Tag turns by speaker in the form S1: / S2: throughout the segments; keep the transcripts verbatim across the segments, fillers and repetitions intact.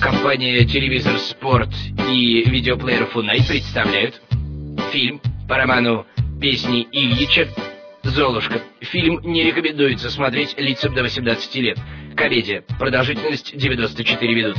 S1: Компания «Телевизор Спорт» и видеоплеер «Фунай» представляют фильм по роману «Песни Ильича» «Золушка». Фильм не рекомендуется смотреть лицам до восемнадцати лет. Комедия. Продолжительность девяносто четыре минуты.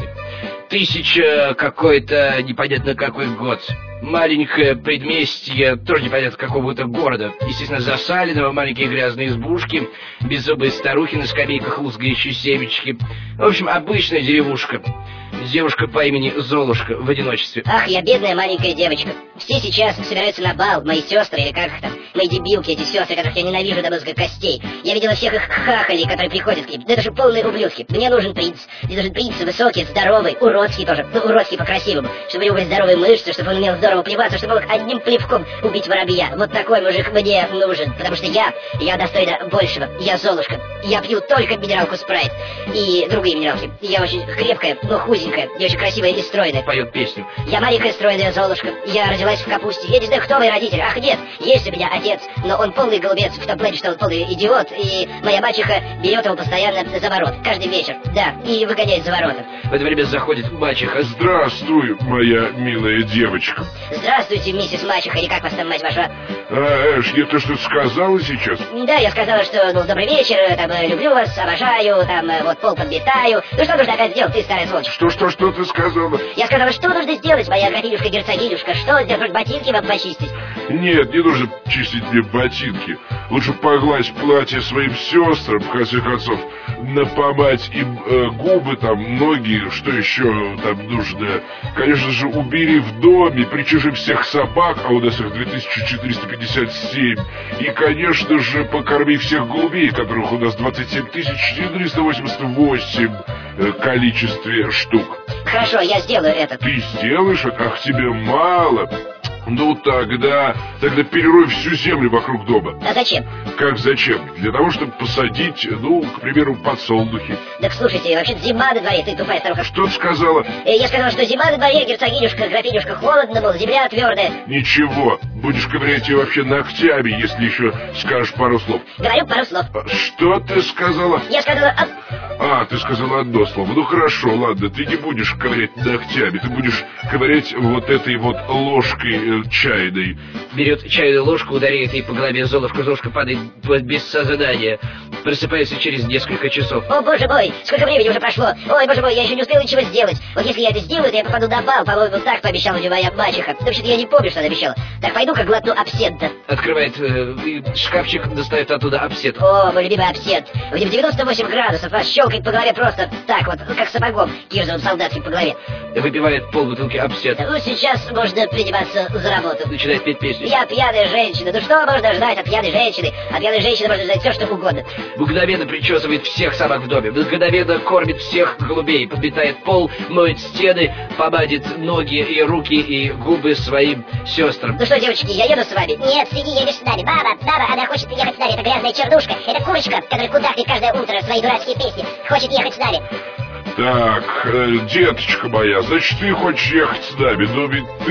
S1: Тысяча какой-то непонятно какой год. Маленькое предместье, тоже непонятно какого-то города. Естественно, засаленного, маленькие грязные избушки, беззубые старухи на скамейках, лузгающие семечки. В общем, обычная деревушка. Девушка по имени Золушка в одиночестве.
S2: Ах, я бедная маленькая девочка. Все сейчас собираются на бал, мои сестры, или как их там, мои дебилки, эти сестры, которых я ненавижу до мозга костей. Я видела всех их хахалей, которые приходят к ним. Да это же полные ублюдки. Мне нужен принц. Мне нужен принц высокий, здоровый, уродский тоже. Ну, уродский по-красивому. Чтобы у него были здоровые мышцы, чтобы он умел здорово плеваться, чтобы он мог одним плевком убить воробья. Вот такой мужик мне нужен. Потому что я, я достойна большего. Я Золушка. Я пью только минералку Спрайт. И другие минералки. Я очень крепкая, но худенькая. Я очень красивая и стройная.
S1: Поет песню.
S2: Я маленькая стройная Золушка. Я родилась в капусте. Я не знаю, кто мои родители. Ах, нет, есть у меня отец, но он полный голубец в том плане, что он полный идиот. И моя мачеха берет его постоянно за ворот. Каждый вечер. Да, и выгоняет за ворота.
S1: В это время заходит мачеха.
S3: Здравствуй, моя милая девочка.
S2: Здравствуйте, миссис мачеха, или как вас там, мать ваша?
S3: А, Эш, ты что-то сказала сейчас?
S2: Да, я сказала, что, ну, добрый вечер, там, люблю вас, обожаю, там, вот, пол подметаю. Ну, что нужно опять сделать, ты, старая сволочь?
S3: Что, что, что ты сказала?
S2: Я сказала, что нужно сделать, моя графинюшка-герцогинюшка? Что, сделать, ботинки вам почистить?
S3: Нет, не нужно чистить мне ботинки. Лучше погладь платье своим сестрам, в конце концов, напомать им э, губы, там, ноги, что еще там нужно. Конечно же, убери в доме, причеши всех собак, а у нас их две тысячи четыреста пятьдесят семь. И, конечно же, покорми всех голубей, которых у нас двадцать семь тысяч четыреста восемьдесят восемь э, количестве штук.
S2: Хорошо, я сделаю это.
S3: Ты сделаешь это? Ах, тебе мало. Ну тогда, тогда перерой всю землю вокруг дома.
S2: А зачем?
S3: Как зачем? Для того, чтобы посадить, ну, к примеру, подсолнухи.
S2: Так слушайте, вообще зима на дворе, ты тупая старуха.
S3: Что ты сказала?
S2: Я сказала, что зима на дворе, герцогинюшка, графинюшка, холодно, мол, земля твердая.
S3: Ничего, будешь ковырять ее вообще ногтями, если еще скажешь пару слов.
S2: Говорю пару слов.
S3: Что ты сказала?
S2: Я сказала... А,
S3: а ты сказала одно слово. Ну хорошо, ладно, ты не будешь ковырять ногтями, ты будешь ковырять вот этой вот ложкой чайной.
S1: Берет чайную ложку, ударяет ей по голове. Золушка, Золушка падает без сознания. Просыпается через несколько часов.
S2: О, боже мой, сколько времени уже прошло. Ой, боже мой, я еще не успела ничего сделать. Вот если я это сделаю, то я попаду на бал. По-моему, так пообещала мне моя мачеха. Вообще-то я не помню, что она обещала. Так пойду-ка глотну абсента.
S1: Открывает э, шкафчик, достает оттуда абсент.
S2: О, мой любимый абсент. В нем девяносто восемь градусов, вас щелкает по голове просто так вот, как сапогом кирзовым солдатским по голове.
S1: Выпивает полбутылки абсента.
S2: Ну, сейчас можно приниматься за работу.
S1: Начинает петь песню.
S2: Я пьяная женщина. Ну что можно ждать от пьяной женщины? От пьяной женщины можно ждать все, что угодно.
S1: Мгновенно причесывает всех собак в доме. Мгновенно кормит всех голубей. Подметает пол, моет стены, помадит ноги и руки и губы своим сестрам.
S2: Ну что, девочки, я еду с вами?
S4: Нет, свиньи, едешь с нами. Баба, баба, она хочет ехать с нами. Это грязная чернушка. Это курочка, которая кудахнет каждое утро свои дурацкие песни. Хочет ехать с нами.
S3: Так, э, деточка моя, значит, ты хочешь ехать с нами, но ведь ты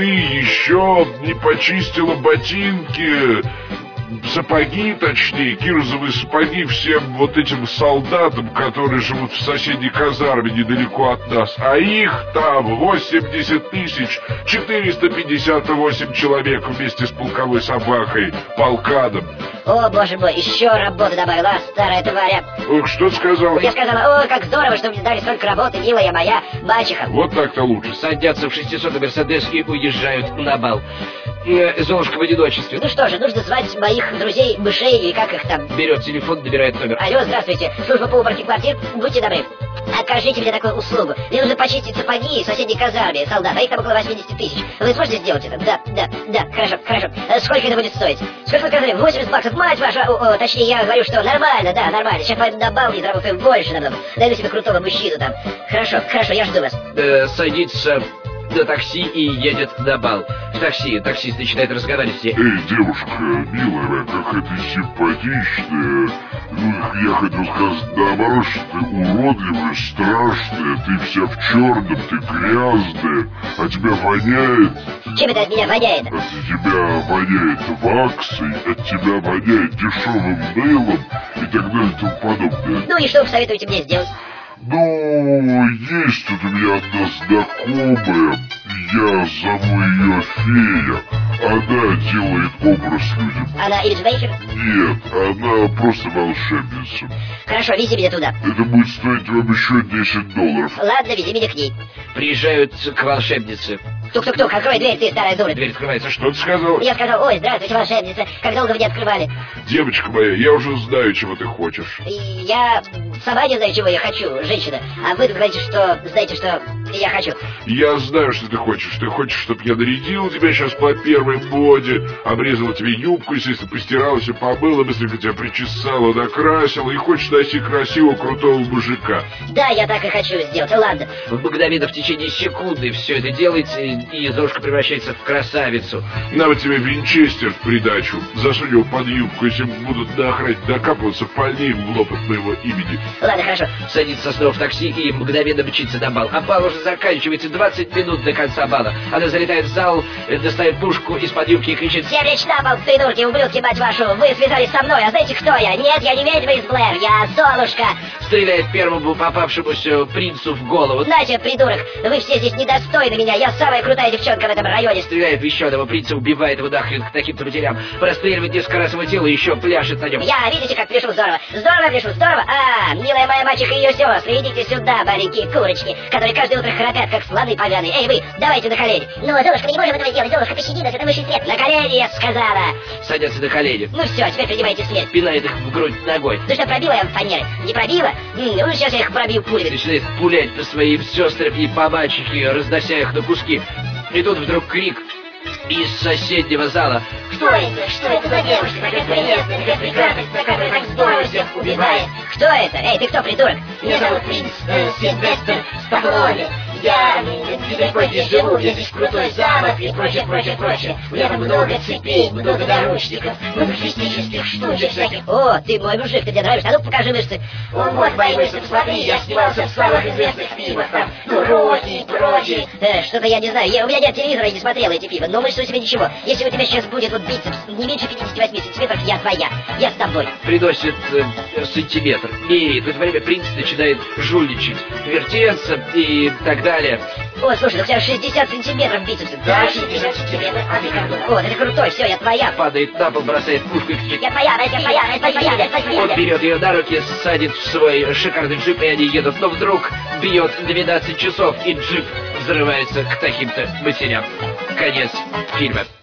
S3: еще не почистила ботинки, сапоги, точнее, кирзовые сапоги всем вот этим солдатам, которые живут в соседней казарме недалеко от нас, а их там восемьдесят тысяч четыреста пятьдесят восемь человек вместе с полковой собакой, полкадом.
S2: О, боже мой, еще работы добавила, старая тваря.
S3: Ох, что ты сказала?
S2: Я сказала, о, как здорово, что мне дали столько работы, милая моя мачеха.
S3: Вот так-то лучше.
S1: Садятся в шестисотый Мерседес и уезжают на бал. Золушка в одиночестве.
S2: Ну что же, нужно звать моих друзей, мышей, или как их там.
S1: Берет телефон, набирает номер.
S2: Алло, здравствуйте, служба по уборке квартир, будьте добры. Окажите мне такую услугу. Мне нужно почистить сапоги в соседней казарме солдат, а их там около восемьдесят тысяч. Вы сможете сделать это? Да, да, да, хорошо, хорошо. Сколько это будет стоить? Сколько вы сказали? восемьдесят баксов, мать ваша! О, о, точнее, я говорю, что нормально, да, нормально. Сейчас пойду на бал и заработаю больше намного. Найду себе крутого мужчину там. Хорошо, хорошо, я жду вас.
S1: Э, садится на такси и едет на бал. В такси таксист начинает разговаривать.
S3: Эй, девушка, милая, какая ты симпатичная. Ну, я хотел сказать наоборот, что ты уродливая, страшная, ты вся в черном, ты грязная, а тебя воняет.
S2: Чем это от меня воняет?
S3: От тебя воняет ваксой, от тебя воняет дешевым мылом и так далее и тому подобное.
S2: Ну и что вы советуете мне сделать?
S3: Ну, есть тут у меня одна знакомая, я зову ее Фея. Она делает образ людям.
S2: Она Ильджбейкер?
S3: Нет, она просто волшебница.
S2: Хорошо, вези меня туда.
S3: Это будет стоить вам еще десять долларов.
S2: Ладно, вези меня к ней.
S1: Приезжают к волшебнице.
S2: Тук-тук-тук, открой дверь, ты старая дура.
S1: Дверь открывается. Что?
S3: Что ты сказал?
S2: Я сказал, ой, здравствуйте, волшебница. Как долго вы не открывали?
S3: Девочка моя, я уже знаю, чего ты хочешь.
S2: И я сама не знаю, чего я хочу, женщина. А вы тут говорите, что знаете, что я хочу.
S3: Я знаю, что ты хочешь. Ты хочешь, чтобы я нарядил тебя сейчас по первой моде, обрезал тебе юбку, естественно, постирал, все помыла, быстренько тебя причесала, накрасила, и хочешь найти красивого, крутого мужика.
S2: Да, я так и хочу сделать. Ну, ладно.
S1: Мгновенно в течение секунды все это делается, и Золушка превращается в красавицу.
S3: На вот тебе винчестер в придачу. Засунь его под юбку, если будут на охране докапываться, пальни в лоб от моего имени.
S2: Ладно, хорошо.
S1: Садится снова в такси и мгновенно мчится на бал. А бал уже заканчивается, двадцать минут до конца бала. Она залетает в зал, достает пушку из-под юбки и кричит:
S2: Всем лечь на пол, придурки, ублюдки, мать вашу! Вы связались со мной, а знаете, кто я? Нет, я не ведьма из Блэр, я Золушка!
S1: Стреляет первому попавшемуся принцу в голову.
S2: Знаете, придурок, вы все здесь недостойны меня, я самая крутая девчонка в этом районе.
S1: Стреляет в еще одного принца, убивает его нахрен к таким-то матерям. Простреливает несколько раз его тело и еще пляшет на нем.
S2: Я, видите, как пляшу здорово? Здорово пляшу, здорово! А, милая моя мачеха и ее сестры, идите сюда, маленькие курочки, которые каждое утро храпят, как слоны поганые. Эй, вы, давайте на колени.
S4: Ну, Золушка, мы не можем этого сделать. Золушка, пощади нас, это высший свет.
S2: На колени, я сказала.
S1: Садятся на колени.
S2: Ну все, теперь принимайте смерть.
S1: Пинает их в грудь ногой.
S2: Ну что, пробила я вам фанеры? Не пробила? М, ну сейчас я их пробью пулями.
S1: Начинает пулять по своим сестрам и по мальчике, разнося их на куски. И тут вдруг крик из соседнего зала.
S4: Что это? Что это за девушка такая прелестная, такая прекрасная, которая так здорово всех убивает?
S2: Кто это? Эй, ты кто, придурок?
S4: Меня зовут принц э, Сильвестр Стаффолони. Я недалеко здесь живу, я здесь крутой замок и прочее, прочее, прочее. У меня там много цепей, много наручников, много физических штучек всяких.
S2: О, ты мой мужик, ты мне нравишься. А ну покажи мышцы.
S4: О, вот мои мышцы, посмотри, я снимался в самых известных фильмах, там, ну, Рокки и прочее.
S2: Э, что-то я не знаю. Я, у меня нет телевизора, я не смотрела эти фильмы. Но мышцы у тебя ничего. Если у тебя сейчас будет вот бицепс не меньше пятидесяти восьми сантиметров, я твоя. Я с тобой.
S1: Приносит э, сантиметр. И в это время принц начинает жульничать, вертеться и так далее.
S2: О, слушай, у тебя шестьдесят сантиметров бицепса.
S4: Да, шестьдесят сантиметров, а ты как думал?
S2: О, ты крутой, все, я твоя.
S1: Падает на пол, бросает пушку и кричит:
S2: Я твоя, я твоя, я твоя, я твоя.
S1: Он берет ее на руки, садит в свой шикарный джип, и они едут. Но вдруг бьет двенадцать часов, и джип взрывается к таким-то матерям. Конец фильма.